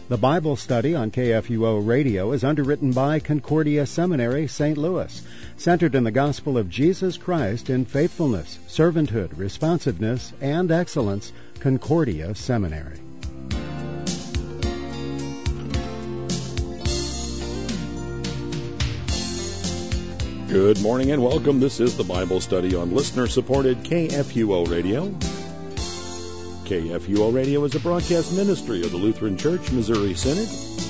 The Bible study on KFUO Radio is underwritten by Concordia Seminary, St. Louis, centered in the gospel of Jesus Christ in faithfulness, servanthood, responsiveness, and excellence. Concordia Seminary. Good morning and welcome. This is the Bible study on listener-supported KFUO Radio. KFUO Radio is a broadcast ministry of the Lutheran Church Missouri Synod.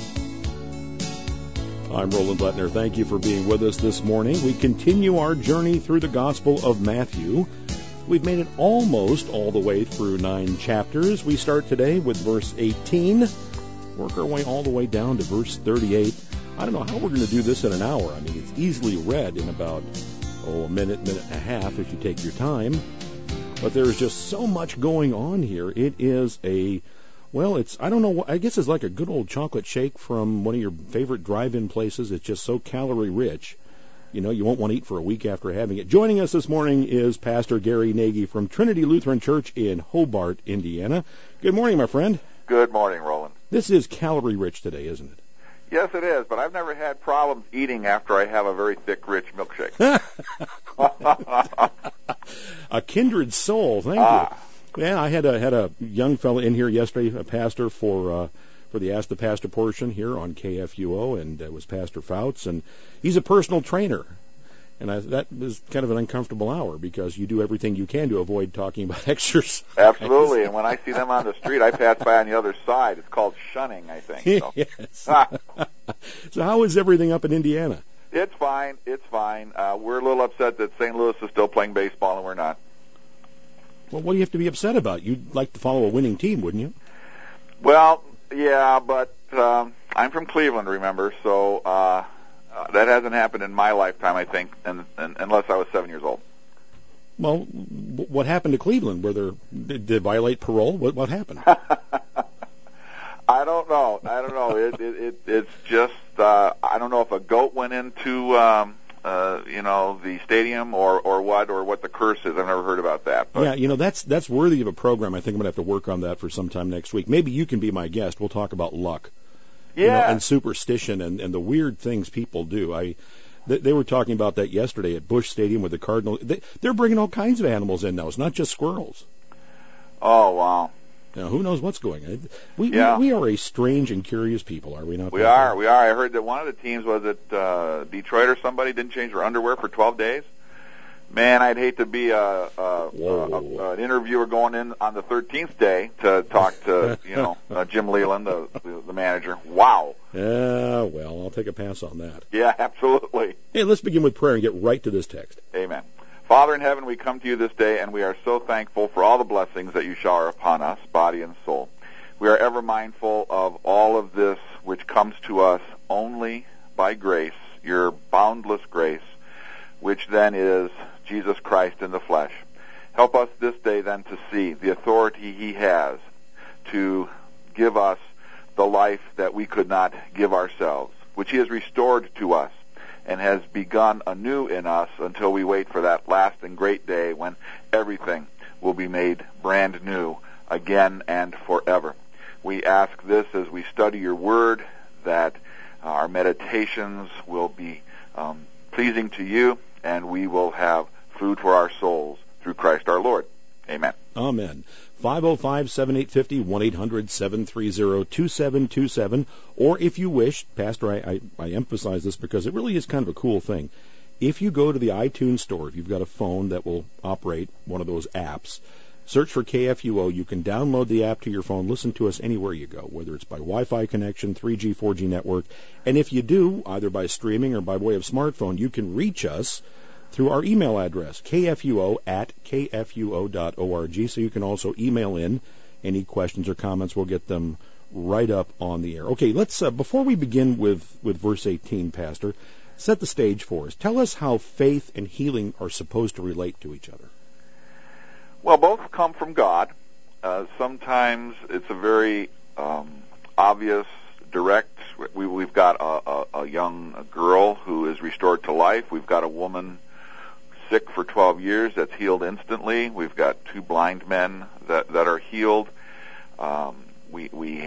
I'm Roland Bletner. Thank you for being with us this morning. We continue our journey through the Gospel of Matthew. We've made it almost all the way through 9 chapters. We start today with verse 18, work our way all the way down to verse 38. I don't know how we're going to do this in an hour. I mean, it's easily read in about, a minute and a half if you take your time. But there's just so much going on here. It is I don't know, I guess it's like a good old chocolate shake from one of your favorite drive-in places. It's just so calorie-rich. You know, you won't want to eat for a week after having it. Joining us this morning is Pastor Gary Nagy from Trinity Lutheran Church in Hobart, Indiana. Good morning, my friend. Good morning, Roland. This is calorie-rich today, isn't it? Yes, it is, but I've never had problems eating after I have a very thick, rich milkshake. A kindred soul, thank you. Yeah, I had a young fellow in here yesterday, a pastor for the Ask the Pastor portion here on KFUO, and it was Pastor Fouts, and he's a personal trainer. And that was kind of an uncomfortable hour because you do everything you can to avoid talking about exercise. Absolutely, and when I see them on the street, I pass by on the other side. It's called shunning, I think. So. Yes. So how is everything up in Indiana? It's fine. We're a little upset that St. Louis is still playing baseball and we're not. Well, what do you have to be upset about? You'd like to follow a winning team, wouldn't you? Well, yeah, but I'm from Cleveland, remember, so that hasn't happened in my lifetime, I think, unless I was 7 years old. Well, what happened to Cleveland? Did they violate parole? What happened? I don't know. It's just I don't know if a goat went into the stadium or what the curse is. I've never heard about that. But. Yeah, that's worthy of a program. I think I'm going to have to work on that for some time next week. Maybe you can be my guest. We'll talk about luck. Yeah. And superstition and the weird things people do. They were talking about that yesterday at Busch Stadium with the Cardinals. They're bringing all kinds of animals in now. It's not just squirrels. Oh, wow. Now, who knows what's going on? We are a strange and curious people, are we not? We are. I heard that one of the teams, was it Detroit or somebody, didn't change their underwear for 12 days. Man, I'd hate to be an interviewer going in on the 13th day to talk to, Jim Leland, the manager. Wow. Yeah, well, I'll take a pass on that. Yeah, absolutely. Hey, let's begin with prayer and get right to this text. Amen. Father in heaven, we come to you this day, and we are so thankful for all the blessings that you shower upon us, body and soul. We are ever mindful of all of this which comes to us only by grace, your boundless grace, which then is Jesus Christ in the flesh. Help us this day then to see the authority he has to give us the life that we could not give ourselves, which he has restored to us and has begun anew in us until we wait for that last and great day when everything will be made brand new again and forever. We ask this as we study your word, that our meditations will be pleasing to you, and we will have food for our souls through Christ our Lord. Amen. Amen. 505-7850, 1-800-730-2727. Or if you wish, Pastor, I emphasize this because it really is kind of a cool thing. If you go to the iTunes store, if you've got a phone that will operate one of those apps, search for KFUO. You can download the app to your phone, listen to us anywhere you go, whether it's by Wi-Fi connection, 3G, 4G network. And if you do, either by streaming or by way of smartphone, you can reach us through our email address, kfuo@kfuo.org. So you can also email in any questions or comments. We'll get them right up on the air. Okay, let's before we begin with verse 18, Pastor, set the stage for us. Tell us how faith and healing are supposed to relate to each other. Well, both come from God. Sometimes it's a very obvious, direct. We've got a young girl who is restored to life. We've got a woman sick for 12 years that's healed instantly. We've got 2 blind men that are healed. We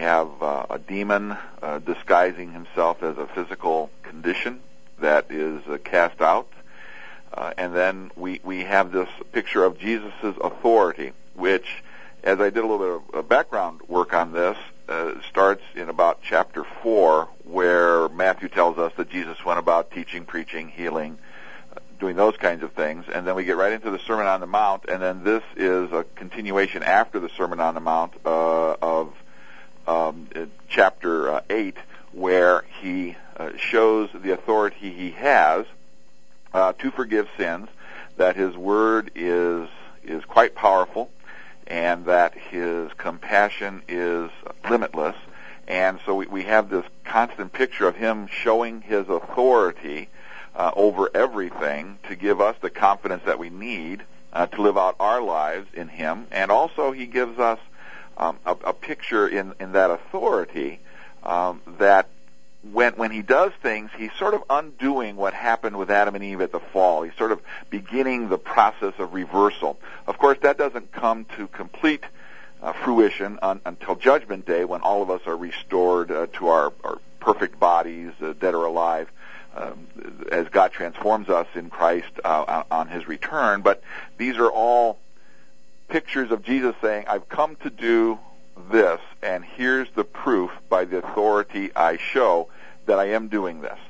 have a demon disguising himself as a physical condition that is cast out. And then we have this picture of Jesus' authority, which, as I did a little bit of background work on this, starts in about chapter 4, where Matthew tells us that Jesus went about teaching, preaching, healing, doing those kinds of things. And then we get right into the Sermon on the Mount, and then this is a continuation after the Sermon on the Mount of chapter 8, where he shows the authority he has to forgive sins, that his word is quite powerful, and that his compassion is limitless. And so we have this constant picture of him showing his authority over everything to give us the confidence that we need to live out our lives in him. And also he gives us a picture in that authority that when he does things, he's sort of undoing what happened with Adam and Eve at the fall. He's sort of beginning the process of reversal. Of course, that doesn't come to complete fruition until Judgment Day, when all of us are restored to our perfect bodies, dead or alive, as God transforms us in Christ on his return. But these are all pictures of Jesus saying, I've come to do this, and here's the proof by the authority I show that I am doing this.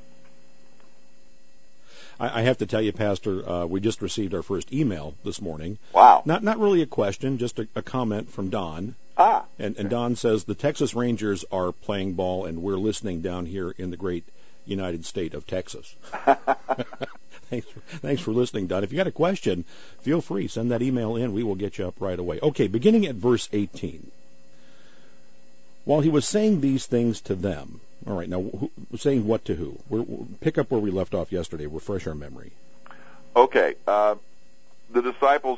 I have to tell you, Pastor, we just received our first email this morning. Wow. Not really a question, just a comment from Don. And Don says, the Texas Rangers are playing ball, and we're listening down here in the great United State of Texas. Thanks for listening, Don. If you got a question, feel free. Send that email in. We will get you up right away. Okay, beginning at verse 18. While he was saying these things to them. All right, now, saying what to who? Pick up where we left off yesterday. Refresh our memory. Okay. The disciples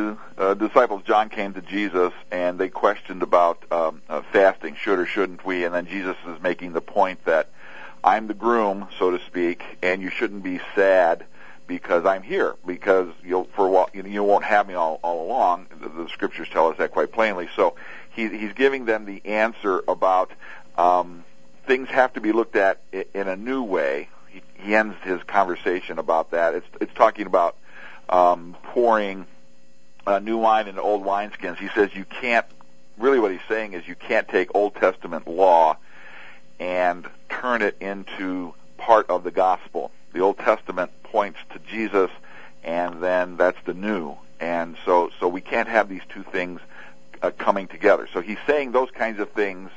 John came to Jesus, and they questioned about fasting, should or shouldn't we? And then Jesus is making the point that I'm the groom, so to speak, and you shouldn't be sad because I'm here, because you won't have me all along. The scriptures tell us that quite plainly. So he's giving them the answer about things have to be looked at in a new way. He ends his conversation about that. It's talking about pouring new wine into old wineskins. He says you can't, really what he's saying is you can't take Old Testament law and turn it into part of the gospel. The Old Testament points to Jesus, and then that's the new. And so we can't have these two things coming together. So he's saying those kinds of things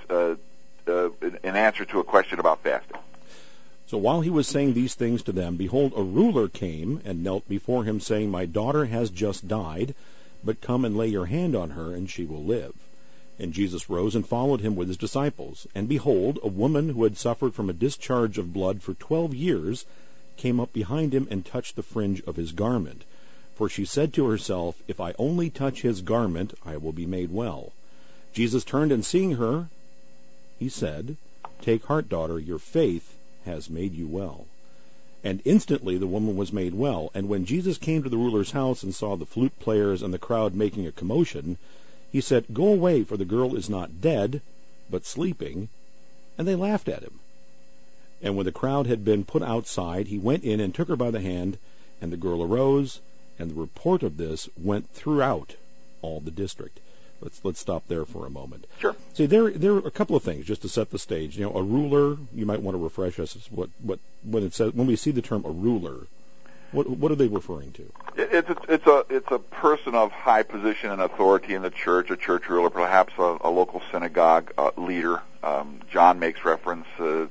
in answer to a question about fasting. So while he was saying these things to them, behold, a ruler came and knelt before him, saying, My daughter has just died, but come and lay your hand on her, and she will live. And Jesus rose and followed him with his disciples. And behold, a woman who had suffered from a discharge of blood for 12 years came up behind him and touched the fringe of his garment. For she said to herself, If I only touch his garment, I will be made well. Jesus turned, and seeing her, he said, Take heart, daughter, your faith has made you well. And instantly the woman was made well. And when Jesus came to the ruler's house and saw the flute players and the crowd making a commotion, he said, Go away, for the girl is not dead, but sleeping. And they laughed at him. And when the crowd had been put outside, he went in and took her by the hand, and the girl arose, and the report of this went throughout all the district. Let's stop there for a moment. Sure. See, there are a couple of things just to set the stage. You know, a ruler. You might want to refresh us. When it says, when we see the term a ruler, what are they referring to? It's a person of high position and authority in the church, a church ruler, perhaps a local synagogue leader. John makes reference to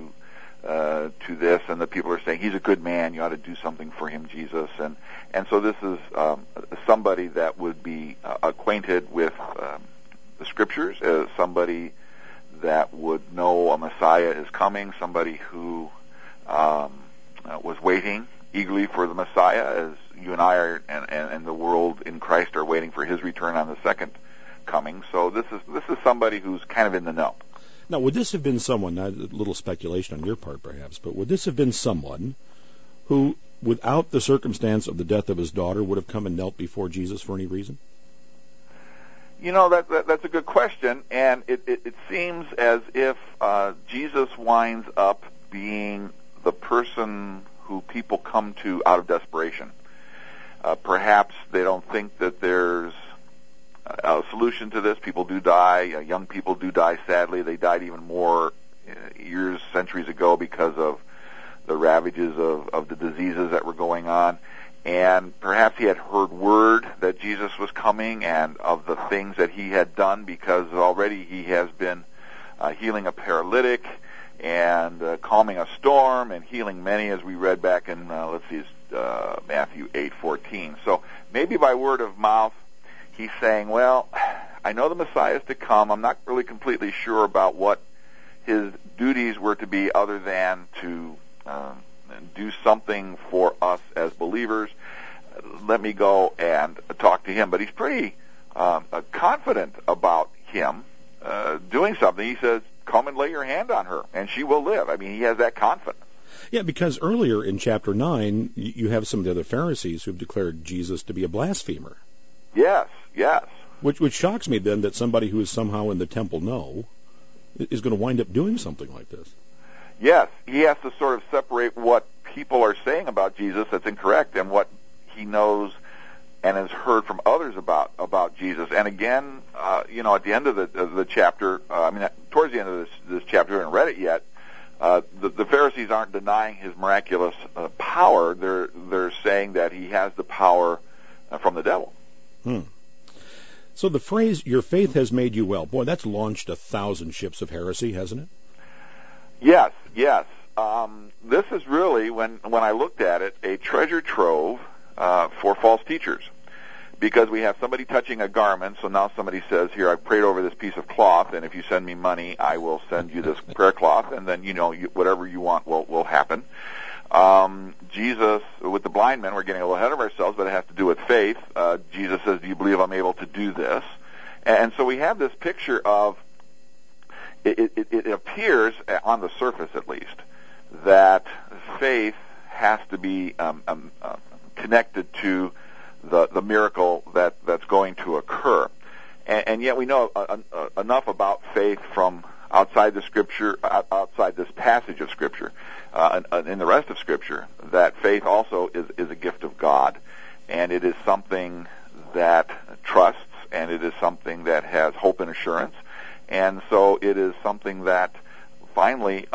this, and the people are saying he's a good man. You ought to do something for him, Jesus. And so this is somebody that would be acquainted with the scriptures, somebody that would know a Messiah is coming, somebody who was waiting eagerly for the Messiah, as you and I are, and the world in Christ are waiting for his return on the second coming. So this is somebody who's kind of in the know. Now, would this have been someone, not a little speculation on your part perhaps, but would this have been someone who, without the circumstance of the death of his daughter, would have come and knelt before Jesus for any reason? That's a good question, and it seems as if Jesus winds up being the person who people come to out of desperation. Perhaps they don't think that there's a solution to this. People do die. Young people do die, sadly. They died even more years, centuries ago because of the ravages of the diseases that were going on. And perhaps he had heard word that Jesus was coming and of the things that he had done, because already he has been healing a paralytic and calming a storm and healing many, as we read back in, Matthew 8:14. So maybe by word of mouth, he's saying, well, I know the Messiah is to come. I'm not really completely sure about what his duties were to be other than to do something for us as believers. Let me go and talk to him. But he's pretty confident about him doing something. He says, come and lay your hand on her, and she will live. I mean, he has that confidence. Yeah, because earlier in chapter 9, you have some of the other Pharisees who've declared Jesus to be a blasphemer. Yes. Which shocks me then that somebody who is somehow in the temple is going to wind up doing something like this. Yes, he has to sort of separate what people are saying about Jesus that's incorrect and what he knows and has heard from others about Jesus. And again, at the end of the chapter, towards the end of this chapter, I haven't read it yet, the Pharisees aren't denying his miraculous power. They're saying that he has the power from the devil. So the phrase, your faith has made you well, boy, that's launched 1,000 ships of heresy, hasn't it? Yes. This is really, when I looked at it, a treasure trove for false teachers. Because we have somebody touching a garment, so now somebody says, here, I prayed over this piece of cloth, and if you send me money, I will send you this prayer cloth, and then, whatever you want will happen. Jesus, with the blind men, we're getting a little ahead of ourselves, but it has to do with faith. Jesus says, do you believe I'm able to do this? And so we have this picture of, it appears, on the surface at least, that faith has to be connected to the miracle that's going to occur. And yet we know enough about faith from outside the Scripture, outside this passage of Scripture, and in the rest of Scripture, that faith also is a gift of God, and it is something that trusts, and it is something that has hope and assurance, and so it is something that finally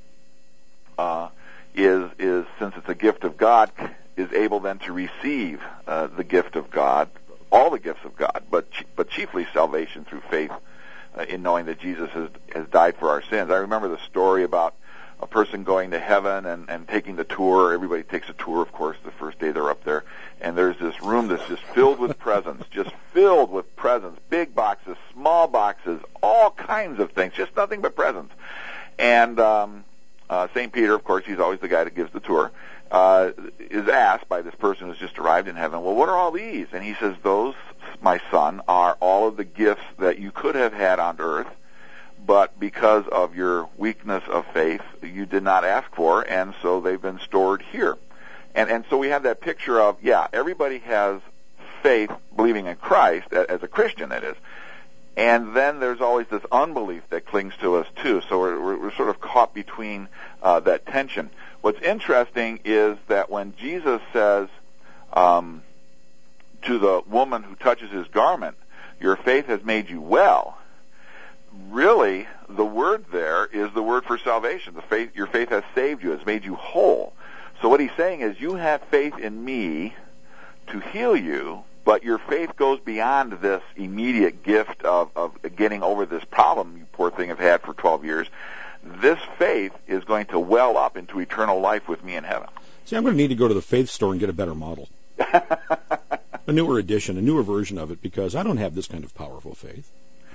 is since it's a gift of God, is able then to receive the gift of God, all the gifts of God, but chiefly salvation through faith in knowing that Jesus has died for our sins. I remember the story about a person going to heaven and taking the tour. Everybody takes a tour, of course, the first day they're up there, and there's this room that's just filled with presents, big boxes, small boxes, all kinds of things, just nothing but presents. And St. Peter, of course, he's always the guy that gives the tour, is asked by this person who's just arrived in heaven, well, what are all these? And he says, those, my son, are all of the gifts that you could have had on earth, but because of your weakness of faith, you did not ask for, and so they've been stored here. And so we have that picture of, everybody has faith, believing in Christ, as a Christian, that is. And then there's always this unbelief that clings to us, too. So we're sort of caught between that tension. What's interesting is that when Jesus says to the woman who touches his garment, your faith has made you well, really the word there is the word for salvation. Your faith has saved you, has made you whole. So what he's saying is, you have faith in me to heal you, but your faith goes beyond this immediate gift of getting over this problem you poor thing have had for 12 years. This faith is going to well up into eternal life with me in heaven. See, I'm going to need to go to the faith store and get a better model. A newer edition, a newer version of it, because I don't have this kind of powerful faith.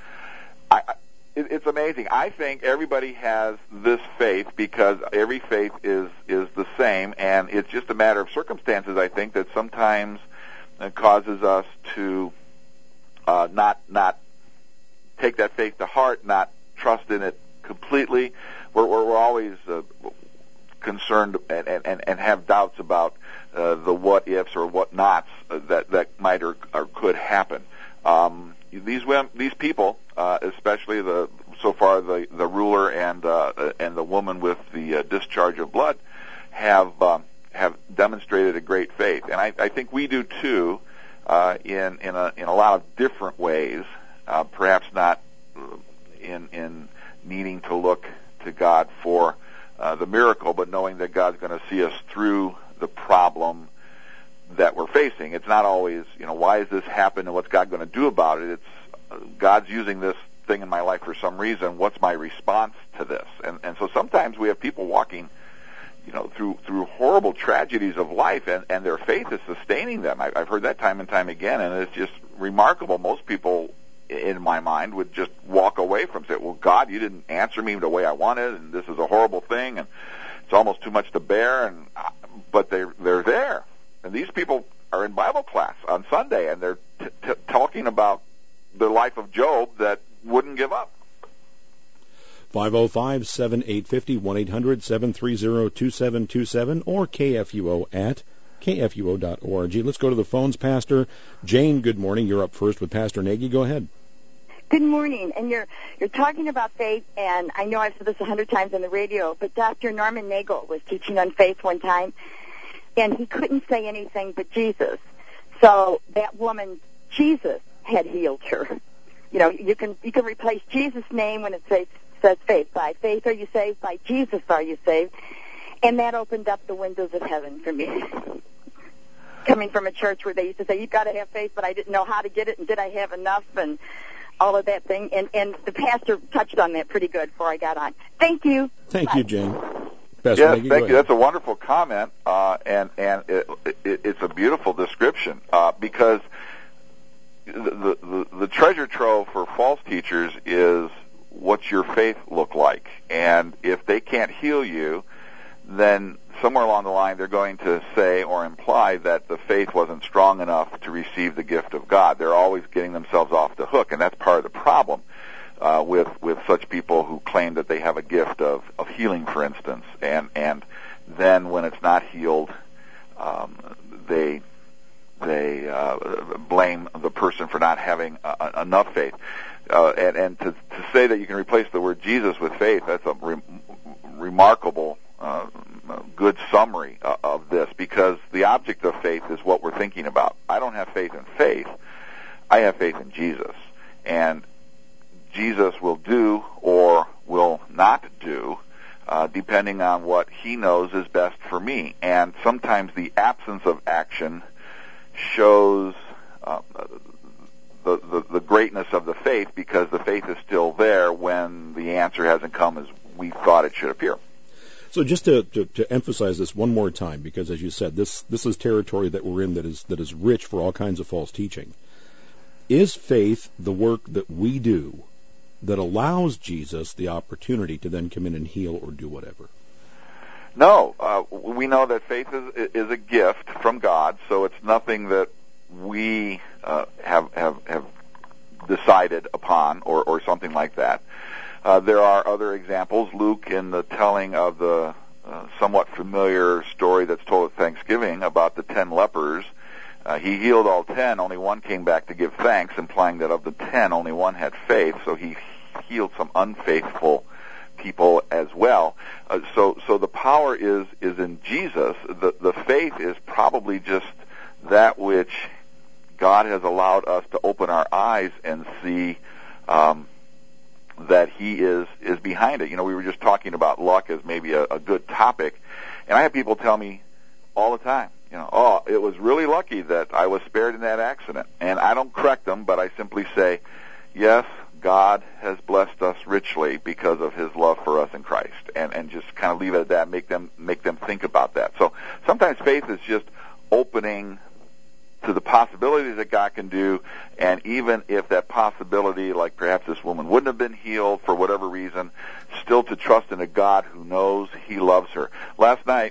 It's amazing. I think everybody has this faith because every faith is the same, and it's just a matter of circumstances, I think, that sometimes causes us to not take that faith to heart, not trust in it completely. We're always concerned and have doubts about the what ifs or what nots that might or could happen. these people, especially the ruler and the woman with the discharge of blood, have demonstrated a great faith, and I think we do too, in a lot of different ways. Perhaps not in needing to look to God for the miracle, but knowing that God's going to see us through the problem that we're facing. It's not always, why has this happened and what's God going to do about it? It's God's using this thing in my life for some reason. What's my response to this? And so sometimes we have people walking, through horrible tragedies of life, and their faith is sustaining them. I've heard that time and time again, and it's just remarkable. Most people, in my mind, would just walk away from it. Well, God, you didn't answer me the way I wanted, and this is a horrible thing, and it's almost too much to bear. But they're there, and these people are in Bible class on Sunday, and they're talking about the life of Job that wouldn't give up. 505-7850, 1-800-730-2727, or KFUO at KFUO.org. Let's go to the phones, Pastor. Jane, good morning. You're up first with Pastor Nagy. Go ahead. Good morning. And you're talking about faith, and I know I've said this 100 times on the radio, but Dr. Norman Nagel was teaching on faith one time, and he couldn't say anything but Jesus. So that woman, Jesus, had healed her. You can replace Jesus' name when it says faith. By faith are you saved, by Jesus are you saved. And that opened up the windows of heaven for me. Coming from a church where they used to say, you've got to have faith, but I didn't know how to get it, and did I have enough, and all of that thing. And the pastor touched on that pretty good before I got on. Thank you. Thank you, Jane. Pastor Nagy, thank you. That's a wonderful comment, and it's a beautiful description, because the treasure trove for false teachers is, what's your faith look like? And if they can't heal you, then somewhere along the line they're going to say or imply that the faith wasn't strong enough to receive the gift of God. They're always getting themselves off the hook, and that's part of the problem with such people who claim that they have a gift of healing, for instance, and then when it's not healed, they blame the person for not having enough faith. And to say that you can replace the word Jesus with faith, that's a remarkable, good summary of this, because the object of faith is what we're thinking about. I don't have faith in faith. I have faith in Jesus. And Jesus will do or will not do, depending on what he knows is best for me. And sometimes the absence of action shows the greatness of the faith, because the faith is still there when the answer hasn't come as we thought it should appear. So just to emphasize this one more time, because as you said, this is territory that we're in that is rich for all kinds of false teaching. Is faith the work that we do that allows Jesus the opportunity to then come in and heal or do whatever? No, we know that faith is a gift from God, so it's nothing that we have decided upon or something like that. There are other examples. Luke, in the telling of the somewhat familiar story that's told at Thanksgiving about the 10 lepers, he healed all 10, only one came back to give thanks, implying that of the 10, only one had faith, so he healed some unfaithful people as well. So the power is in Jesus. The faith is probably just that which God has allowed us to open our eyes and see that he is behind it. We were just talking about luck as maybe a good topic, and I have people tell me all the time, it was really lucky that I was spared in that accident. And I don't correct them, but I simply say, yes, God has blessed us richly because of his love for us in Christ, and just kind of leave it at that, make them think about that. So sometimes faith is just opening to the possibilities that God can do, and even if that possibility, like perhaps this woman wouldn't have been healed for whatever reason, still to trust in a God who knows he loves her. Last night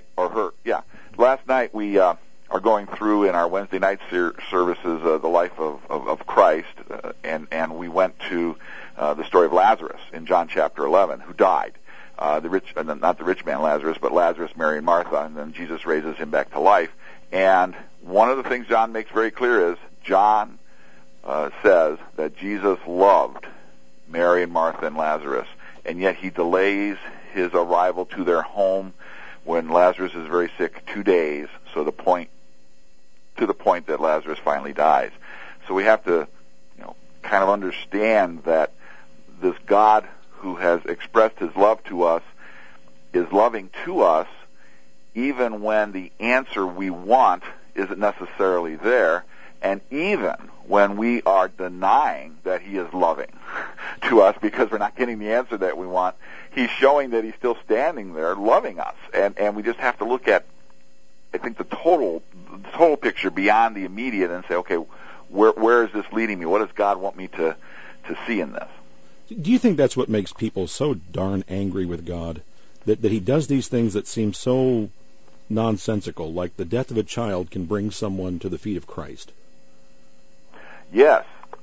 we are going through in our Wednesday night services the life of Christ, and we went to the story of Lazarus in John chapter 11, who died. Not the rich man Lazarus, but Lazarus, Mary, and Martha, and then Jesus raises him back to life. And one of the things John makes very clear is John says that Jesus loved Mary and Martha and Lazarus, and yet he delays his arrival to their home when Lazarus is very sick 2 days, to the point that Lazarus finally dies. So we have to, kind of understand that this God who has expressed his love to us is loving to us even when the answer we want isn't necessarily there, and even when we are denying that he is loving to us because we're not getting the answer that we want. He's showing that he's still standing there loving us, and we just have to look at, I think, the total picture beyond the immediate and say, okay, where is this leading me? What does God want me to see in this? Do you think that's what makes people so darn angry with God? That he does these things that seem so nonsensical, like the death of a child can bring someone to the feet of Christ? Yes.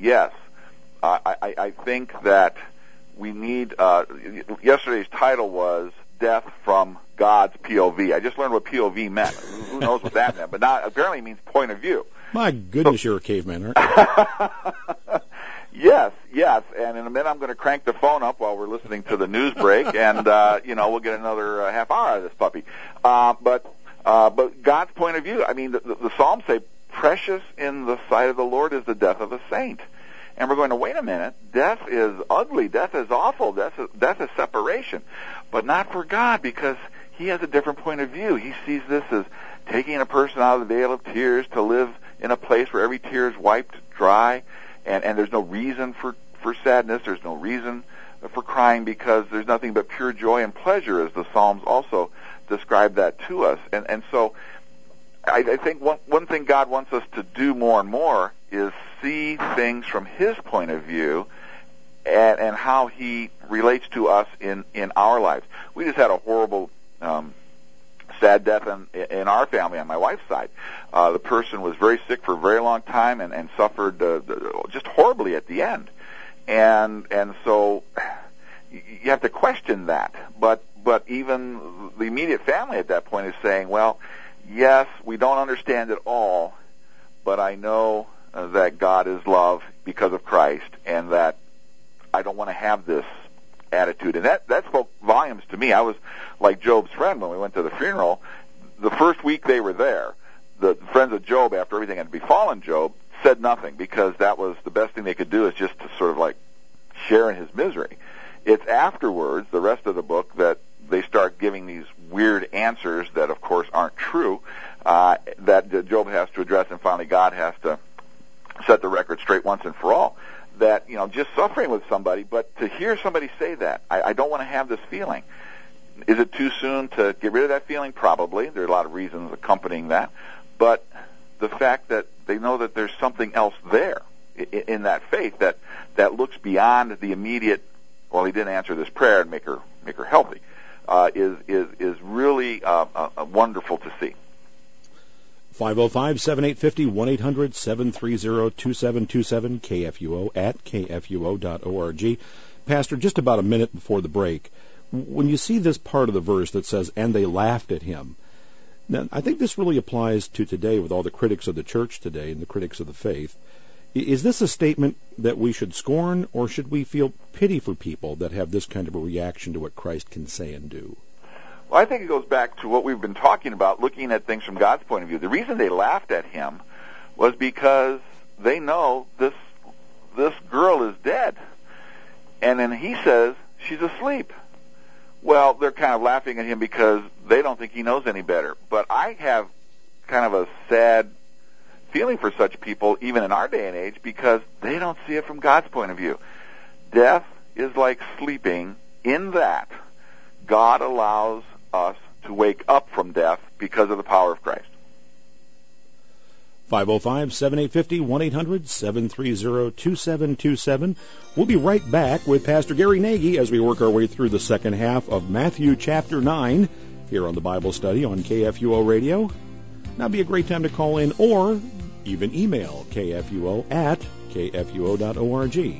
I think that we need, yesterday's title was Death from God's POV. I just learned what POV meant. Who knows what that meant? But now apparently it means point of view. My goodness, you're a caveman, aren't you? Yes. And in a minute I'm going to crank the phone up while we're listening to the news break, and we'll get another half hour out of this puppy. But God's point of view. I mean, the Psalms say, "Precious in the sight of the Lord is the death of a saint." And we're going to wait a minute. Death is ugly. Death is awful. Death is separation, but not for God, because he has a different point of view. He sees this as taking a person out of the vale of tears to live in a place where every tear is wiped dry, and there's no reason for sadness. There's no reason for crying, because there's nothing but pure joy and pleasure, as the Psalms also describe that to us. And so I think one thing God wants us to do more and more is see things from his point of view and how he relates to us in our lives. We just had a horrible sad death in our family on my wife's side. The person was very sick for a very long time and suffered just horribly at the end. And so you have to question that. But even the immediate family at that point is saying, well, yes, we don't understand it all, but I know that God is love because of Christ, and that I don't want to have this attitude. And that spoke volumes to me. I was like Job's friend when we went to the funeral. The first week they were there, the friends of Job, after everything had befallen Job, said nothing, because that was the best thing they could do, is just to sort of like share in his misery. It's afterwards, the rest of the book, that they start giving these weird answers that, of course, aren't true, that Job has to address, and finally God has to set the record straight once and for all. That, just suffering with somebody, but to hear somebody say that, I don't want to have this feeling. Is it too soon to get rid of that feeling? Probably. There are a lot of reasons accompanying that. But the fact that they know that there's something else there in that faith that looks beyond the immediate, well, he didn't answer this prayer and make her healthy, is really wonderful to see. 505-7850, 1-800-730-2727, KFUO at kfuo.org. Pastor, just about a minute before the break, when you see this part of the verse that says, "and they laughed at him," now, I think this really applies to today with all the critics of the church today and the critics of the faith. Is this a statement that we should scorn, or should we feel pity for people that have this kind of a reaction to what Christ can say and do? Well, I think it goes back to what we've been talking about, looking at things from God's point of view. The reason they laughed at him was because they know this girl is dead. And then he says she's asleep. Well, they're kind of laughing at him because they don't think he knows any better. But I have kind of a sad feeling for such people, even in our day and age, because they don't see it from God's point of view. Death is like sleeping, in that God allows us to wake up from death because of the power of Christ. 505-7850, 1-800-730-2727. We'll be right back with Pastor Gary Nagy as we work our way through the second half of Matthew chapter 9 here on the Bible Study on KFUO Radio. Now would be a great time to call in or even email KFUO at kfuo.org.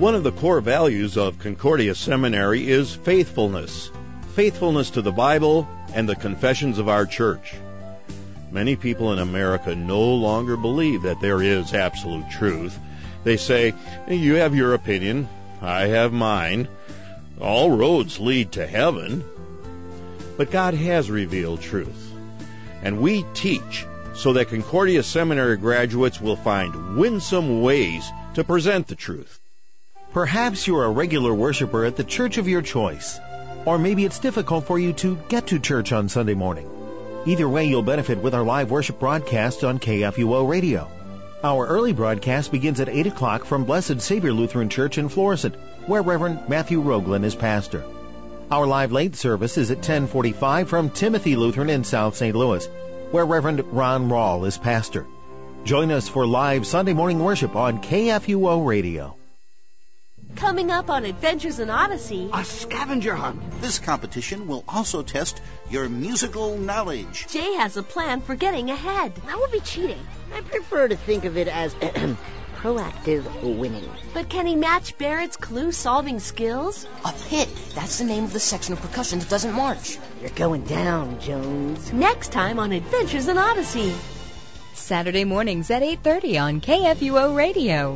One of the core values of Concordia Seminary is faithfulness. Faithfulness to the Bible and the confessions of our church. Many people in America no longer believe that there is absolute truth. They say, you have your opinion, I have mine. All roads lead to heaven. But God has revealed truth. And we teach so that Concordia Seminary graduates will find winsome ways to present the truth. Perhaps you're a regular worshiper at the church of your choice. Or maybe it's difficult for you to get to church on Sunday morning. Either way, you'll benefit with our live worship broadcast on KFUO Radio. Our early broadcast begins at 8 o'clock from Blessed Savior Lutheran Church in Florissant, where Reverend Matthew Roglin is pastor. Our live late service is at 10:45 from Timothy Lutheran in South St. Louis, where Reverend Ron Rawl is pastor. Join us for live Sunday morning worship on KFUO Radio. Coming up on Adventures in Odyssey, a scavenger hunt. This competition will also test your musical knowledge. Jay has a plan for getting ahead. That would be cheating. I prefer to think of it as proactive winning. But can he match Barrett's clue-solving skills? A pit. That's the name of the section of percussion that doesn't march. You're going down, Jones. Next time on Adventures in Odyssey. Saturday mornings at 8:30 on KFUO Radio.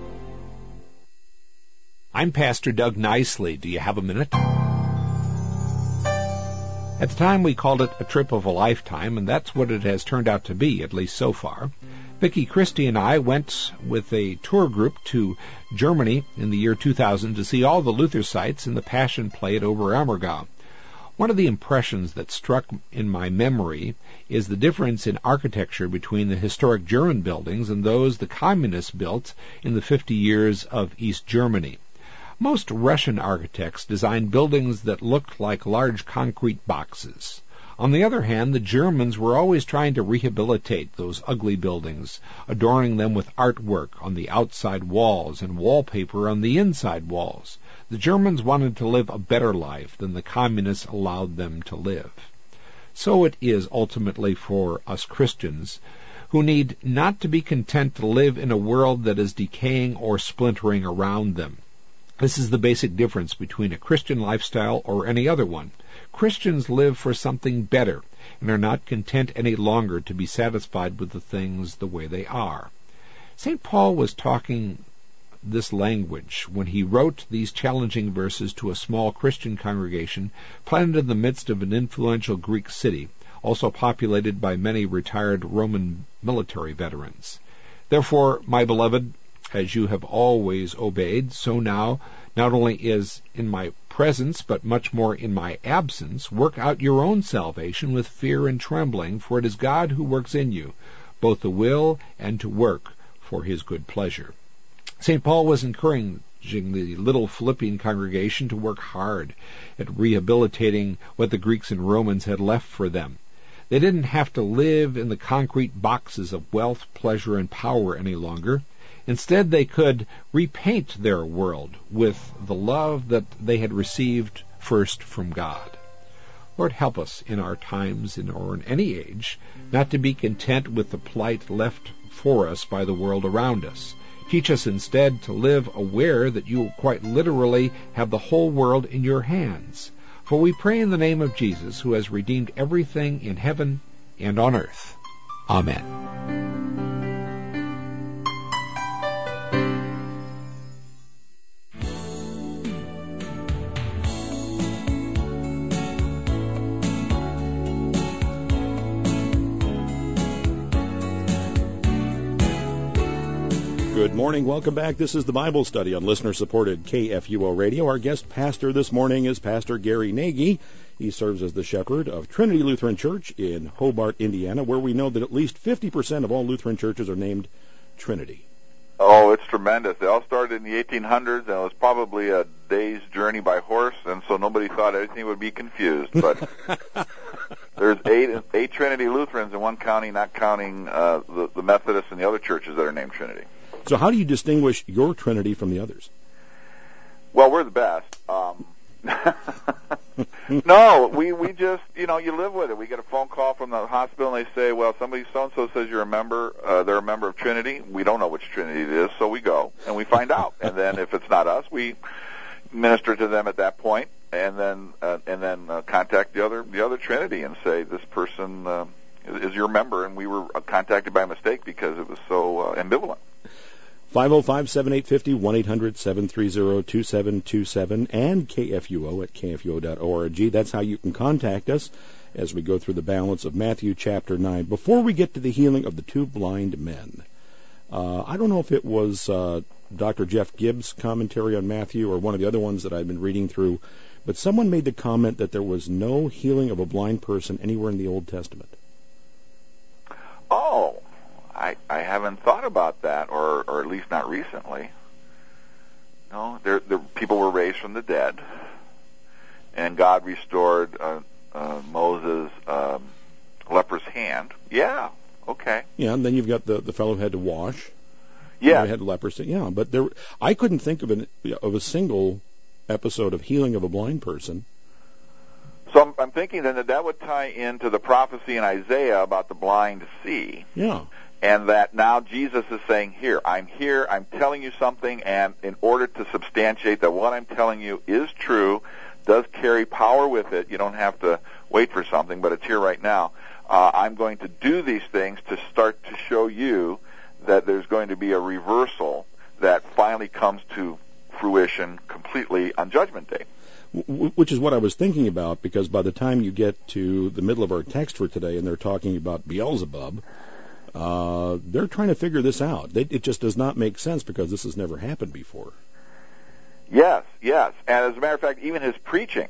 I'm Pastor Doug Nicely. Do you have a minute? At the time, we called it a trip of a lifetime, and that's what it has turned out to be, at least so far. Vicki Christie and I went with a tour group to Germany in the year 2000 to see all the Luther sites in the Passion Play at Oberammergau. One of the impressions that struck in my memory is the difference in architecture between the historic German buildings and those the communists built in the 50 years of East Germany. Most Russian architects designed buildings that looked like large concrete boxes. On the other hand, the Germans were always trying to rehabilitate those ugly buildings, adorning them with artwork on the outside walls and wallpaper on the inside walls. The Germans wanted to live a better life than the communists allowed them to live. So it is ultimately for us Christians, who need not to be content to live in a world that is decaying or splintering around them. This is the basic difference between a Christian lifestyle or any other one. Christians live for something better and are not content any longer to be satisfied with the things the way they are. St. Paul was talking this language when he wrote these challenging verses to a small Christian congregation planted in the midst of an influential Greek city, also populated by many retired Roman military veterans. Therefore, my beloved, as you have always obeyed, so now, not only is in my presence, but much more in my absence, work out your own salvation with fear and trembling, for it is God who works in you, both the will and to work for his good pleasure. St. Paul was encouraging the little Philippian congregation to work hard at rehabilitating what the Greeks and Romans had left for them. They didn't have to live in the concrete boxes of wealth, pleasure, and power any longer. Instead, they could repaint their world with the love that they had received first from God. Lord, help us in our times or in any age not to be content with the plight left for us by the world around us. Teach us instead to live aware that you quite literally have the whole world in your hands. For we pray in the name of Jesus, who has redeemed everything in heaven and on earth. Amen. Good morning. Welcome back. This is the Bible Study on listener-supported KFUO Radio. Our guest pastor this morning is Pastor Gary Nagy. He serves as the shepherd of Trinity Lutheran Church in Hobart, Indiana, where we know that at least 50% of all Lutheran churches are named Trinity. Oh, it's tremendous. They all started in the 1800s, and it was probably a day's journey by horse, and so nobody thought anything would be confused. But there's eight Trinity Lutherans in one county, not counting the Methodists and the other churches that are named Trinity. So how do you distinguish your Trinity from the others? Well, we're the best. No, we just, you live with it. We get a phone call from the hospital, and they say, well, somebody so-and-so says you're a member, they're a member of Trinity. We don't know which Trinity it is, so we go, and we find out. And then if it's not us, we minister to them at that point, and then contact the other Trinity and say, this person is your member, and we were contacted by mistake because it was so ambivalent. 505-7850, 1-800-730-2727, and KFUO at kfuo.org. That's how you can contact us as we go through the balance of Matthew chapter 9. Before we get to the healing of the two blind men, I don't know if it was Dr. Jeff Gibbs' commentary on Matthew or one of the other ones that I've been reading through, but someone made the comment that there was no healing of a blind person anywhere in the Old Testament. Oh, I haven't thought about that, or at least not recently. No, the people were raised from the dead, and God restored Moses' leper's hand. Yeah, okay. Yeah, and then you've got the fellow who had to wash. Yeah, who had leprosy. Yeah, but I couldn't think of a single episode of healing of a blind person. So I'm thinking then that would tie into the prophecy in Isaiah about the blind see. Yeah. And that now Jesus is saying, I'm telling you something, and in order to substantiate that what I'm telling you is true, does carry power with it, you don't have to wait for something, but it's here right now, I'm going to do these things to start to show you that there's going to be a reversal that finally comes to fruition completely on Judgment Day. Which is what I was thinking about, because by the time you get to the middle of our text for today and they're talking about Beelzebub, they're trying to figure this out. It just does not make sense because this has never happened before. Yes. And as a matter of fact, even his preaching,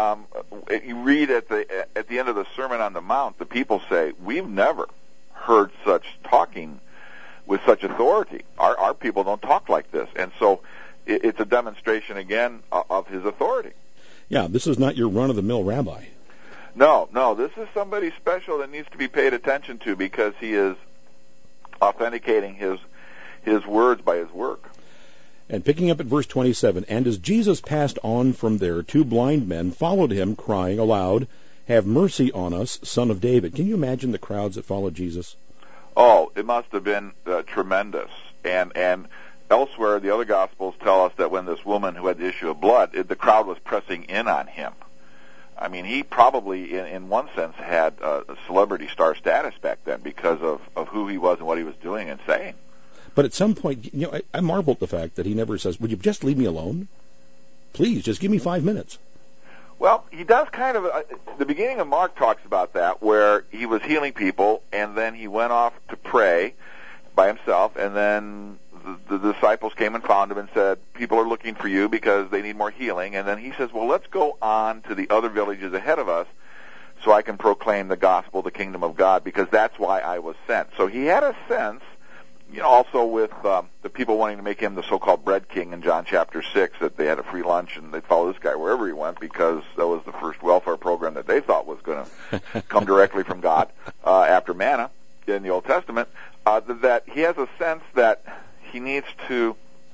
you read at the end of the Sermon on the Mount, the people say, we've never heard such talking with such authority. Our people don't talk like this. And so it's a demonstration, again, of his authority. Yeah, this is not your run-of-the-mill rabbi. No, this is somebody special that needs to be paid attention to because he is authenticating his words by his work. And picking up at verse 27, and as Jesus passed on from there, two blind men followed him, crying aloud, have mercy on us, Son of David. Can you imagine the crowds that followed Jesus? Oh, it must have been tremendous. And elsewhere, the other Gospels tell us that when this woman who had the issue of blood, the crowd was pressing in on him. I mean, he probably, in one sense, had a celebrity star status back then because of who he was and what he was doing and saying. But at some point, I marvel at the fact that he never says, would you just leave me alone? Please, just give me 5 minutes. Well, he does kind of, the beginning of Mark talks about that, where he was healing people, and then he went off to pray by himself, and then the disciples came and found him and said, people are looking for you because they need more healing. And then he says, well, let's go on to the other villages ahead of us so I can proclaim the gospel, the kingdom of God, because that's why I was sent. So he had a sense, also with the people wanting to make him the so-called bread king in John chapter 6, that they had a free lunch and they'd follow this guy wherever he went because that was the first welfare program that they thought was going to come directly from God after manna in the Old Testament, that he has a sense that he needs to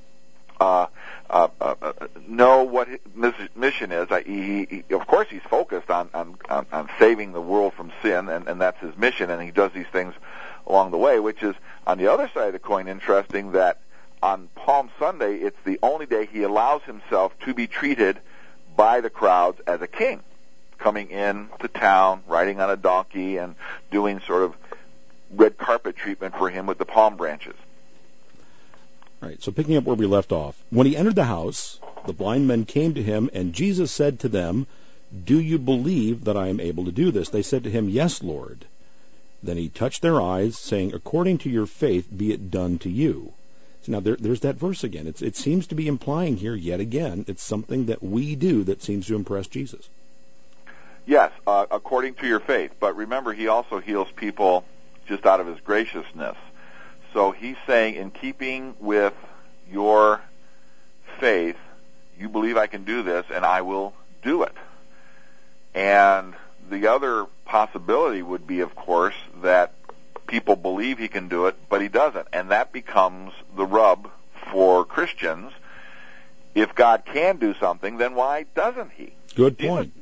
know what his mission is. Of course, he's focused on saving the world from sin, and that's his mission, and he does these things along the way, which is, on the other side of the coin, interesting that on Palm Sunday, it's the only day he allows himself to be treated by the crowds as a king, coming in to town, riding on a donkey, and doing sort of red carpet treatment for him with the palm branches. All right, so picking up where we left off. When he entered the house, the blind men came to him, and Jesus said to them, do you believe that I am able to do this? They said to him, yes, Lord. Then he touched their eyes, saying, according to your faith be it done to you. So now there's that verse again. It seems to be implying here yet again, it's something that we do that seems to impress Jesus. Yes, according to your faith. But remember, he also heals people just out of his graciousness. So he's saying, in keeping with your faith, you believe I can do this, and I will do it. And the other possibility would be, of course, that people believe he can do it, but he doesn't. And that becomes the rub for Christians. If God can do something, then why doesn't he? Good point. Jesus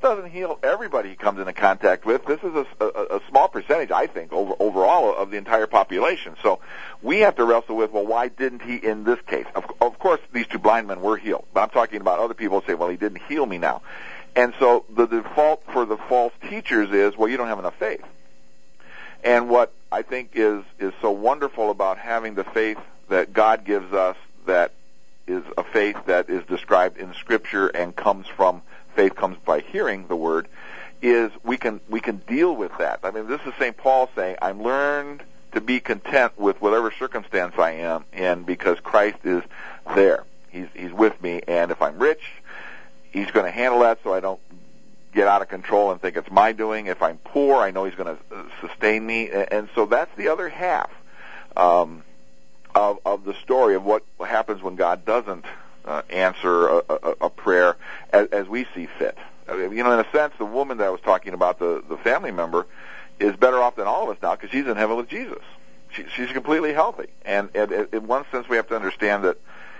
doesn't heal everybody he comes into contact with. This is a small percentage, I think, overall of the entire population. So we have to wrestle with, well, why didn't he in this case? Of course, these two blind men were healed, but I'm talking about other people who say, well, he didn't heal me now. And so the default for the false teachers is, well, you don't have enough faith. And what I think is so wonderful about having the faith that God gives us, that is a faith that is described in Scripture and faith comes by hearing the Word, is we can deal with that. I mean, this is St. Paul saying, I'm learned to be content with whatever circumstance I am in because Christ is there. He's with me, and if I'm rich, He's going to handle that so I don't get out of control and think it's my doing. If I'm poor, I know He's going to sustain me. And so that's the other half of the story of what happens when God doesn't answer a prayer as we see fit. In a sense, the woman that I was talking about, the family member, is better off than all of us now because she's in heaven with Jesus. She's completely healthy. And in one sense, we have to understand that,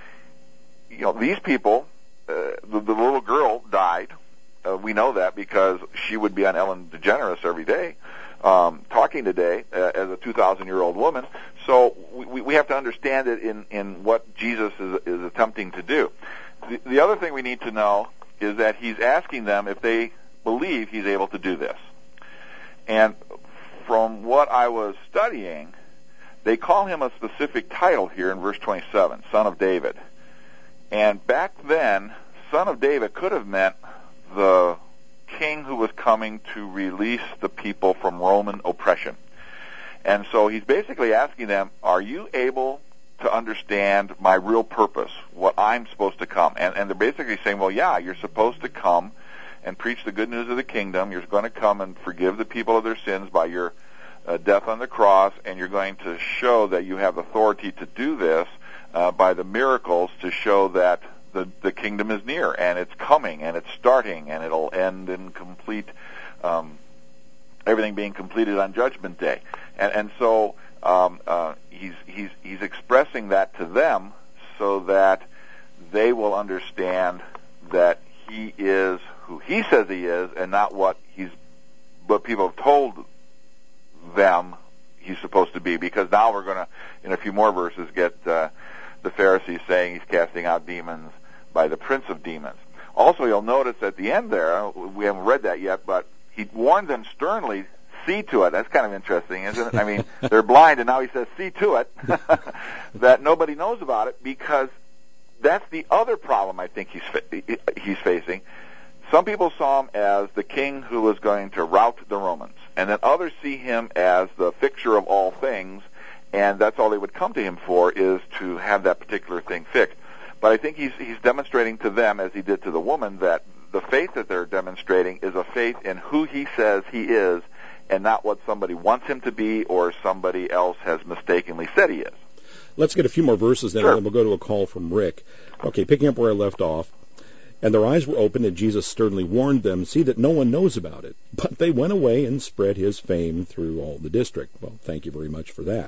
these people, the little girl died. We know that because she would be on Ellen DeGeneres every day, talking today as a 2,000-year-old woman. So we have to understand it in what Jesus is attempting to do. The other thing we need to know is that He's asking them if they believe He's able to do this. And from what I was studying, they call Him a specific title here in verse 27, Son of David. And back then, Son of David could have meant the king who was coming to release the people from Roman oppression. And so He's basically asking them, are you able to understand my real purpose, what I'm supposed to come? And they're basically saying, well, yeah, you're supposed to come and preach the good news of the kingdom. You're going to come and forgive the people of their sins by your death on the cross, and you're going to show that you have authority to do this by the miracles to show that the kingdom is near, and it's coming, and it's starting, and it'll end in complete, everything being completed on Judgment Day. And so he's expressing that to them so that they will understand that He is who He says He is, and not what people have told them He's supposed to be. Because now we're going to, in a few more verses, get the Pharisees saying He's casting out demons by the prince of demons. Also, you'll notice at the end there, we haven't read that yet, but He warned them sternly, see to it. That's kind of interesting, isn't it? I mean, they're blind, and now He says, see to it, that nobody knows about it, because that's the other problem I think he's facing. Some people saw Him as the king who was going to rout the Romans, and then others see Him as the fixer of all things, and that's all they would come to Him for, is to have that particular thing fixed. But I think he's demonstrating to them, as He did to the woman, that the faith that they're demonstrating is a faith in who He says He is, and not what somebody wants Him to be or somebody else has mistakenly said He is. Let's get a few more verses then, sure. And then we'll go to a call from Rick. Okay, picking up where I left off. And their eyes were opened, and Jesus sternly warned them, see that no one knows about it. But they went away and spread His fame through all the district. Well, thank you very much for that.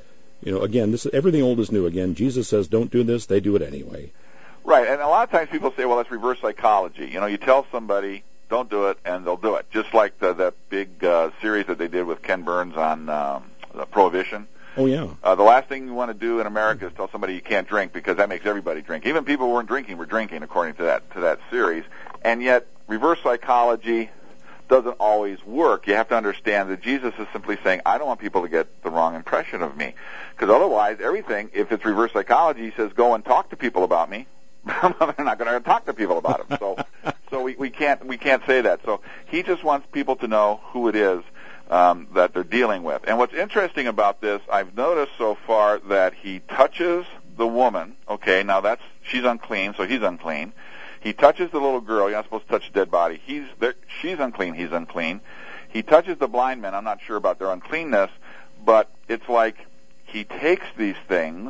Again, this is everything old is new. Again, Jesus says don't do this, they do it anyway. Right, and a lot of times people say, well, that's reverse psychology. You tell somebody, don't do it, and they'll do it. Just like that big series that they did with Ken Burns on Prohibition. Oh, yeah. The last thing you want to do in America is tell somebody you can't drink, because that makes everybody drink. Even people who weren't drinking were drinking, according to that series. And yet, reverse psychology doesn't always work. You have to understand that Jesus is simply saying, I don't want people to get the wrong impression of me. Because otherwise, everything, if it's reverse psychology, He says, go and talk to people about me. They're not going to talk to people about Him. So we can't say that. So He just wants people to know who it is that they're dealing with. And what's interesting about this, I've noticed so far that He touches the woman. Okay, now she's unclean, so He's unclean. He touches the little girl. You're not supposed to touch a dead body. She's unclean. He's unclean. He touches the blind men. I'm not sure about their uncleanness, but it's like He takes these things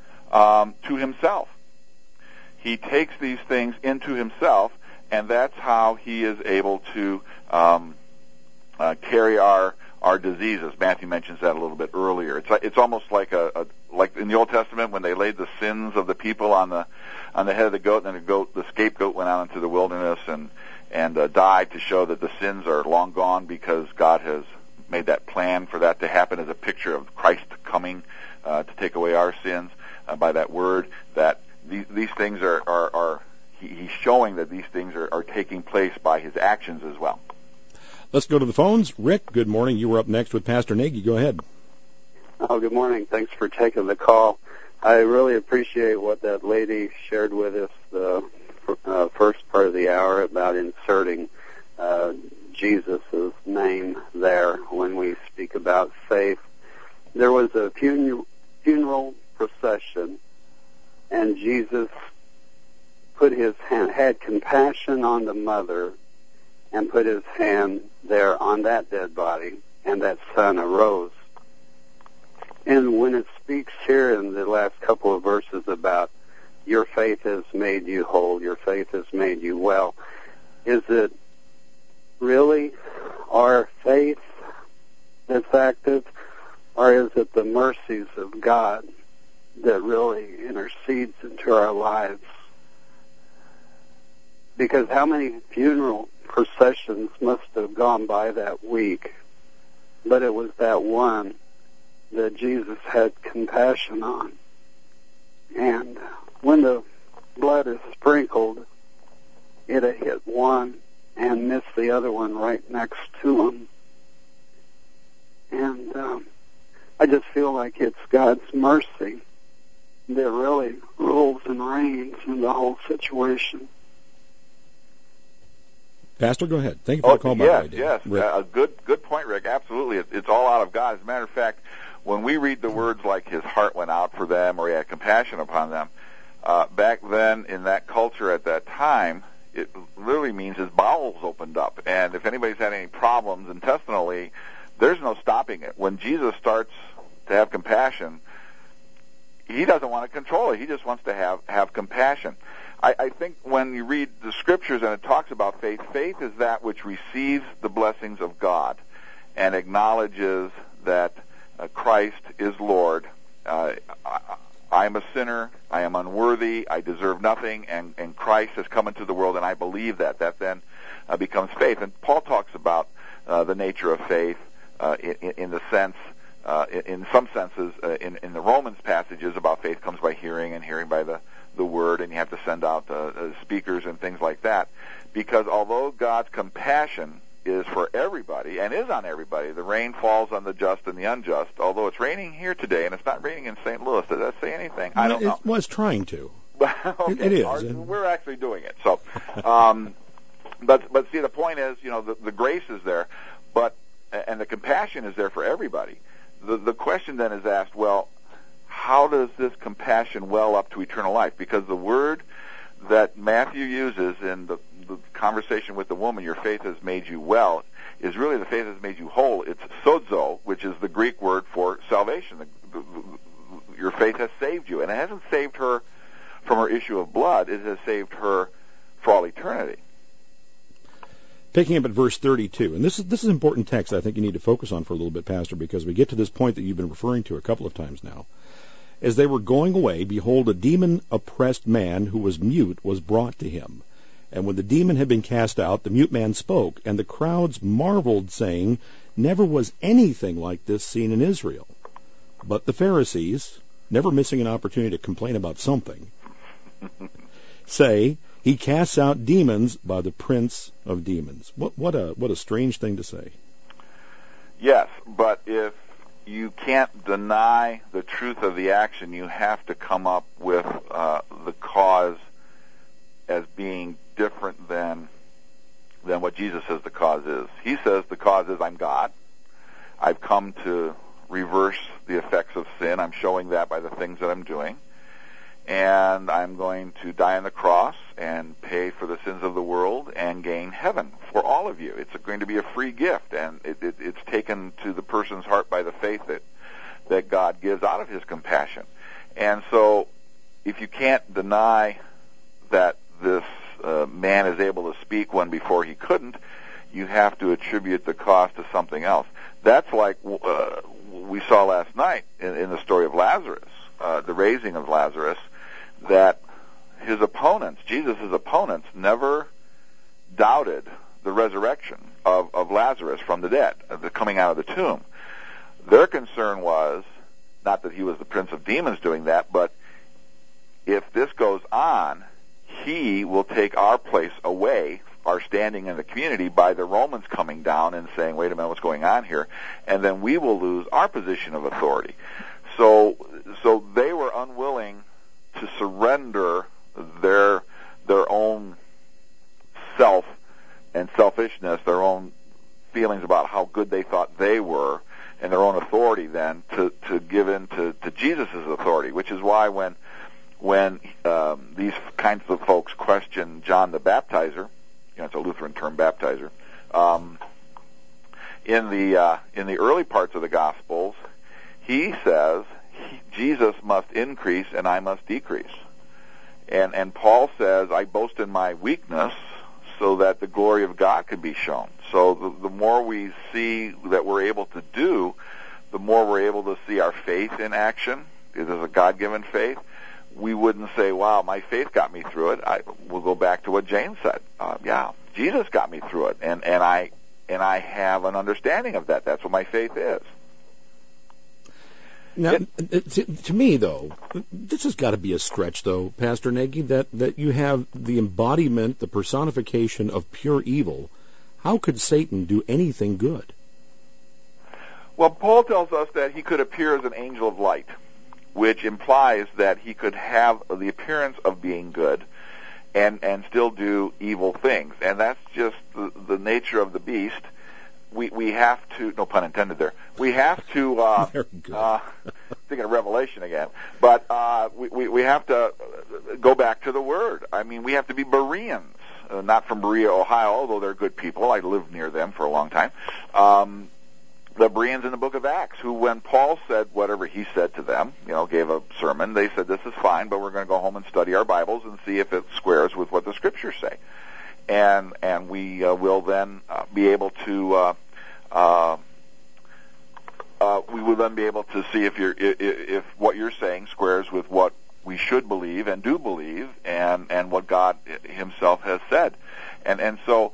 to Himself. He takes these things into Himself, and that's how He is able to carry our diseases. Matthew mentions that a little bit earlier. It's almost like like in the Old Testament when they laid the sins of the people on the head of the goat, and then the scapegoat went out into the wilderness, and died to show that the sins are long gone because God has made that plan for that to happen as a picture of Christ coming to take away our sins by that word, that these things are he's showing that these things are taking place by his actions as well. Let's go to the phones. Rick, good morning. You were up next with Pastor Nagy. Go ahead. Oh, good morning. Thanks for taking the call. I really appreciate what that lady shared with us the first part of the hour about inserting Jesus' name there when we speak about faith. There was a funeral procession, and Jesus put his hand, had compassion on the mother, and put his hand there on that dead body, and that son arose. And when it speaks here in the last couple of verses about your faith has made you whole, your faith has made you well, is it really our faith that's active, or is it the mercies of God that really intercedes into our lives? Because how many funeral processions must have gone by that week, but it was that one that Jesus had compassion on. And when the blood is sprinkled, it hit one and missed the other one right next to him. And I just feel like it's God's mercy that really rules and reigns in the whole situation. Pastor, go ahead. Thank you for the call, by the way. Yes. A good point, Rick. Absolutely. It's all out of God. As a matter of fact, when we read the words like his heart went out for them or he had compassion upon them, back then in that culture at that time, it literally means his bowels opened up. And if anybody's had any problems intestinally, there's no stopping it. When Jesus starts to have compassion, he doesn't want to control it. He just wants to have compassion. I think when you read the scriptures and it talks about faith, faith is that which receives the blessings of God and acknowledges that Christ is Lord. I am a sinner. I am unworthy. I deserve nothing. And Christ has come into the world, and I believe that. That then becomes faith. And Paul talks about the nature of faith in the sense, in some senses, in the Romans passages about faith comes by hearing, and hearing by the word, and you have to send out speakers and things like that. Because although God's compassion is for everybody and is on everybody, the rain falls on the just and the unjust. Although it's raining here today, and it's not raining in St. Louis. Does that say anything? I don't know. It was trying to. Okay, it is. We're actually doing it. So, but see, the point is, the grace is there, and the compassion is there for everybody. The question then is asked, well, how does this compassion well up to eternal life? Because the word that Matthew uses in the conversation with the woman, your faith has made you well, is really the faith has made you whole. It's sozo, which is the Greek word for salvation. Your faith has saved you. And it hasn't saved her from her issue of blood. It has saved her for all eternity. Picking up at verse 32, and this is an important text I think you need to focus on for a little bit, Pastor, because we get to this point that you've been referring to a couple of times now. As they were going away, behold, a demon-oppressed man who was mute was brought to him. And when the demon had been cast out, the mute man spoke, and the crowds marveled, saying, never was anything like this seen in Israel. But the Pharisees, never missing an opportunity to complain about something, say, he casts out demons by the prince of demons. What a strange thing to say. Yes, but if you can't deny the truth of the action, you have to come up with the cause as being different than what Jesus says the cause is. He says the cause is I'm God. I've come to reverse the effects of sin. I'm showing that by the things that I'm doing. And I'm going to die on the cross and pay for the sins of the world and gain heaven for all of you. It's going to be a free gift, and it's taken to the person's heart by the faith that God gives out of his compassion. And so if you can't deny that this man is able to speak when before he couldn't, you have to attribute the cause to something else. That's like we saw last night in the story of Lazarus, the raising of Lazarus, that his opponents, Jesus' opponents, never doubted the resurrection of Lazarus from the dead, the coming out of the tomb. Their concern was not that he was the prince of demons doing that, but if this goes on, he will take our place away, our standing in the community, by the Romans coming down and saying, wait a minute, what's going on here? And then we will lose our position of authority. So they were unwilling to surrender their own self and selfishness, their own feelings about how good they thought they were, and their own authority then to give in to Jesus' authority, which is why when these kinds of folks question John the Baptizer, it's a Lutheran term, baptizer, in the early parts of the Gospels, he says, Jesus must increase and I must decrease. And Paul says, I boast in my weakness so that the glory of God can be shown. So the more we see that we're able to do, the more we're able to see our faith in action. It is a God-given faith. We wouldn't say, wow, my faith got me through it. We'll go back to what James said. Yeah, Jesus got me through it, and I have an understanding of that. That's what my faith is. Now, to me, though, this has got to be a stretch, though, Pastor Nagy, that you have the embodiment, the personification of pure evil. How could Satan do anything good? Well, Paul tells us that he could appear as an angel of light, which implies that he could have the appearance of being good and still do evil things. And that's just the nature of the beast. We have to, no pun intended there, we have to, thinking of Revelation again, but we have to go back to the Word. I mean, we have to be Bereans, not from Berea, Ohio, although they're good people. I lived near them for a long time. The Bereans in the book of Acts, who when Paul said whatever he said to them, gave a sermon, they said, this is fine, but we're going to go home and study our Bibles and see if it squares with what the Scriptures say. And we will then be able to we will then be able to see if what you're saying squares with what we should believe and do believe, and what God Himself has said. And so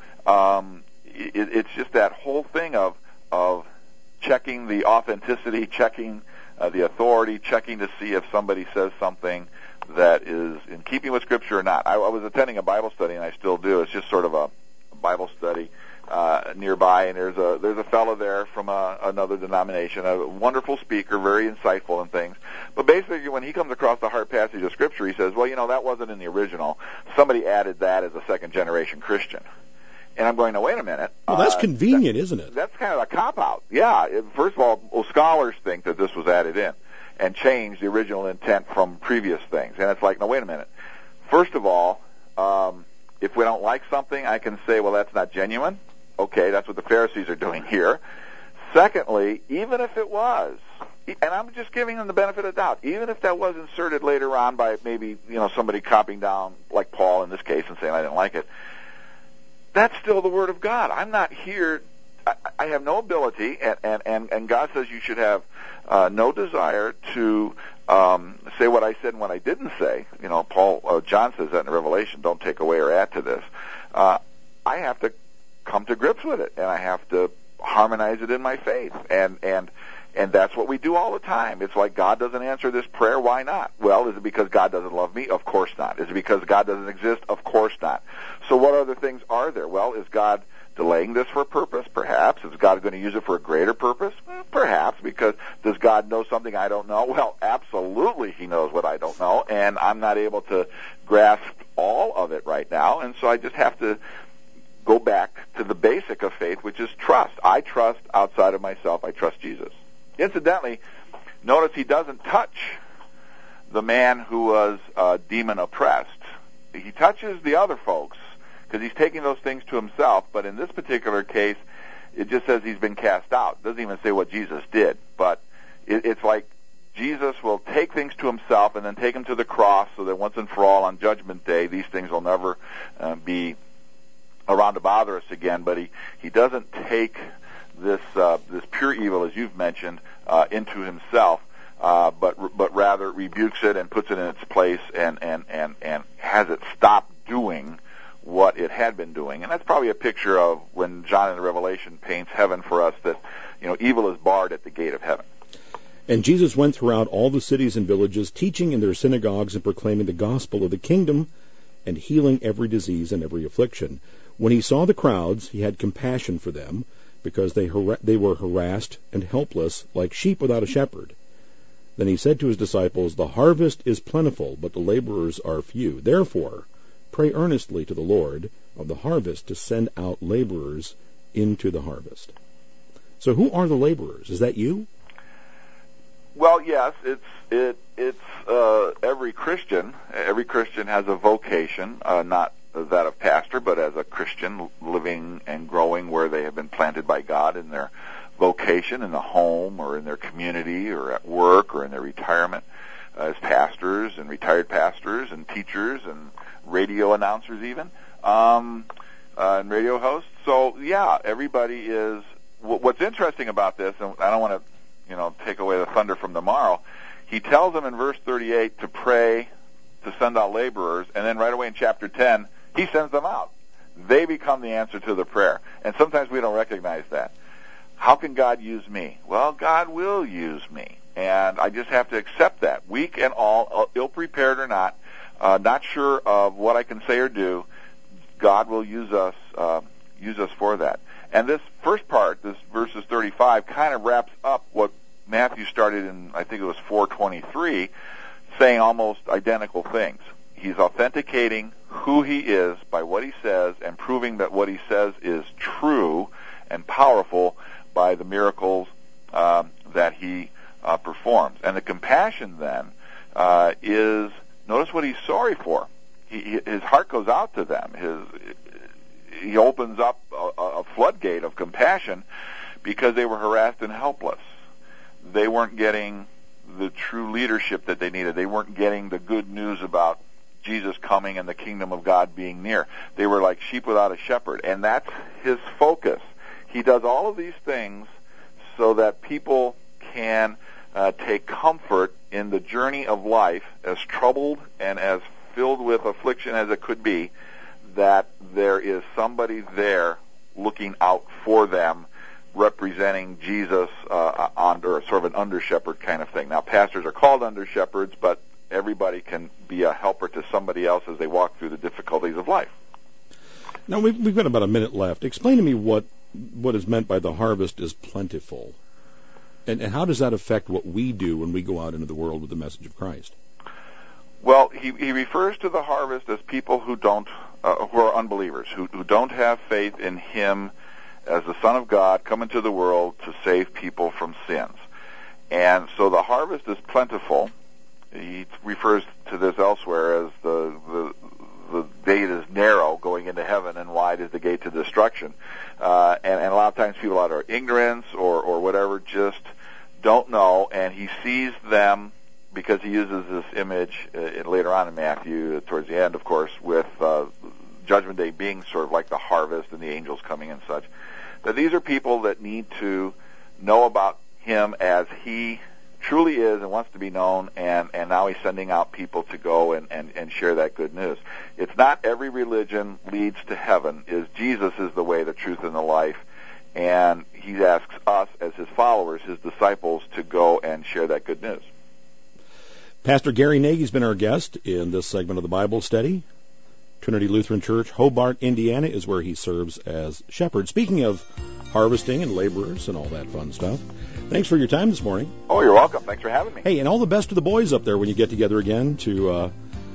it's just that whole thing of checking the authenticity, checking the authority, checking to see if somebody says something that is in keeping with Scripture or not. I was attending a Bible study, and I still do. It's just sort of a Bible study nearby, and there's a fellow there from another denomination, a wonderful speaker, very insightful and things. But basically, when he comes across the hard passage of Scripture, he says, well, that wasn't in the original. Somebody added that as a second-generation Christian. And I'm going, now, wait a minute. Well, that's convenient, isn't it? That's kind of a cop-out. Yeah. First of all, scholars think that this was added in and changed the original intent from previous things. And it's like, no, wait a minute. First of all, if we don't like something, I can say, well, that's not genuine. Okay, that's what the Pharisees are doing here. Secondly, even if it was, and I'm just giving them the benefit of the doubt, even if that was inserted later on by maybe, somebody copying down, like Paul in this case, and saying, I didn't like it, that's still the Word of God. I'm not here, I have no ability, and God says you should have no desire to say what I said and what I didn't say. John says that in Revelation, don't take away or add to this. I have to come to grips with it, and I have to harmonize it in my faith, and that's what we do all the time. It's like, God doesn't answer this prayer, why not? Well, is it because God doesn't love me? Of course not. Is it because God doesn't exist? Of course not. So what other things are there? Well, is God delaying this for a purpose? Perhaps. Is God going to use it for a greater purpose? Perhaps, because does God know something I don't know? Well, absolutely He knows what I don't know, and I'm not able to grasp all of it right now, and so I just have to go back to the basic of faith, which is trust. I trust outside of myself. I trust Jesus. Incidentally, notice He doesn't touch the man who was demon oppressed. He touches the other folks because He's taking those things to Himself, but in this particular case, it just says he's been cast out. It doesn't even say what Jesus did, but it's like Jesus will take things to Himself and then take them to the cross so that once and for all on Judgment Day, these things will never be around to bother us again. But he doesn't take this pure evil, as you've mentioned, into Himself, but rather rebukes it and puts it in its place and has it stop doing what it had been doing. And that's probably a picture of when John in the Revelation paints heaven for us, that, evil is barred at the gate of heaven. And Jesus went throughout all the cities and villages, teaching in their synagogues and proclaiming the gospel of the kingdom and healing every disease and every affliction. When he saw the crowds, he had compassion for them, because they were harassed and helpless, like sheep without a shepherd. Then he said to his disciples, "The harvest is plentiful, but the laborers are few. Therefore, pray earnestly to the Lord of the harvest to send out laborers into the harvest." So who are the laborers? Is that you? Well, yes, it's every Christian. Every Christian has a vocation, not that of pastor, but as a Christian living and growing where they have been planted by God in their vocation, in the home or in their community or at work or in their retirement, as pastors and retired pastors and teachers and radio announcers even, and radio hosts. So, yeah, everybody is. What's interesting about this, and I don't want to, take away the thunder from tomorrow, he tells them in verse 38 to pray to send out laborers, and then right away in chapter 10, he sends them out. They become the answer to the prayer. And sometimes we don't recognize that. How can God use me? Well, God will use me. And I just have to accept that. Weak and all, ill-prepared or not sure of what I can say or do, God will use us for that. And this first part, this verses 35, kind of wraps up what Matthew started in, I think it was 4:23, saying almost identical things. He's authenticating who he is by what he says and proving that what he says is true and powerful by the miracles that he performs. And the compassion then is, notice what he's sorry for. His heart goes out to them. He opens up a floodgate of compassion because they were harassed and helpless. They weren't getting the true leadership that they needed. They weren't getting the good news about Jesus coming and the kingdom of God being near. They were like sheep without a shepherd, and that's his focus. He does all of these things so that people can take comfort in the journey of life, as troubled and as filled with affliction as it could be, that there is somebody there looking out for them, representing Jesus under sort of an under-shepherd kind of thing. Now, pastors are called under-shepherds, but everybody can be a helper to somebody else as they walk through the difficulties of life. Now, we've got about a minute left. Explain to me what is meant by the harvest is plentiful, and how does that affect what we do when we go out into the world with the message of Christ? Well, he refers to the harvest as people who are unbelievers, who don't have faith in him as the Son of God come into the world to save people from sins. And so the harvest is plentiful. He refers to this elsewhere as the gate is narrow going into heaven, and wide is the gate to destruction. And a lot of times people out of ignorance or whatever just don't know, and he sees them, because he uses this image later on in Matthew, towards the end, of course, with Judgment Day being sort of like the harvest and the angels coming and such, that these are people that need to know about him as he truly is and wants to be known, and now he's sending out people to go and share that good news. It's not every religion leads to heaven. Jesus is the way, the truth, and the life, and he asks us as his followers, his disciples, to go and share that good news. Pastor Gary Nagy's been our guest in this segment of the Bible Study. Trinity Lutheran Church, Hobart, Indiana, is where he serves as shepherd. Speaking of harvesting and laborers and all that fun stuff, thanks for your time this morning. Oh, you're welcome. Thanks for having me. Hey, and all the best to the boys up there when you get together again, to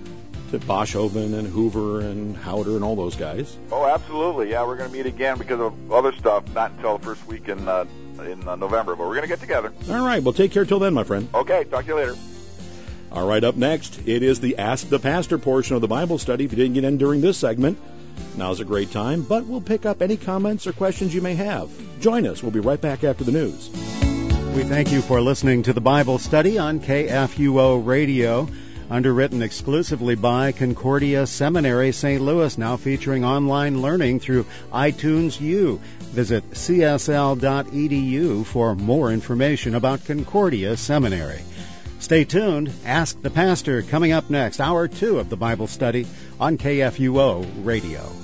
Boschoven and Hoover and Howder and all those guys. Oh, absolutely. Yeah, we're going to meet again because of other stuff, not until the first week in November, but we're going to get together. All right. Well, take care till then, my friend. Okay. Talk to you later. All right, up next, it is the Ask the Pastor portion of the Bible study. If you didn't get in during this segment, now's a great time, but we'll pick up any comments or questions you may have. Join us. We'll be right back after the news. We thank you for listening to the Bible study on KFUO Radio, underwritten exclusively by Concordia Seminary, St. Louis, now featuring online learning through iTunes U. Visit csl.edu for more information about Concordia Seminary. Stay tuned. Ask the Pastor coming up next, hour 2 of the Bible study on KFUO Radio.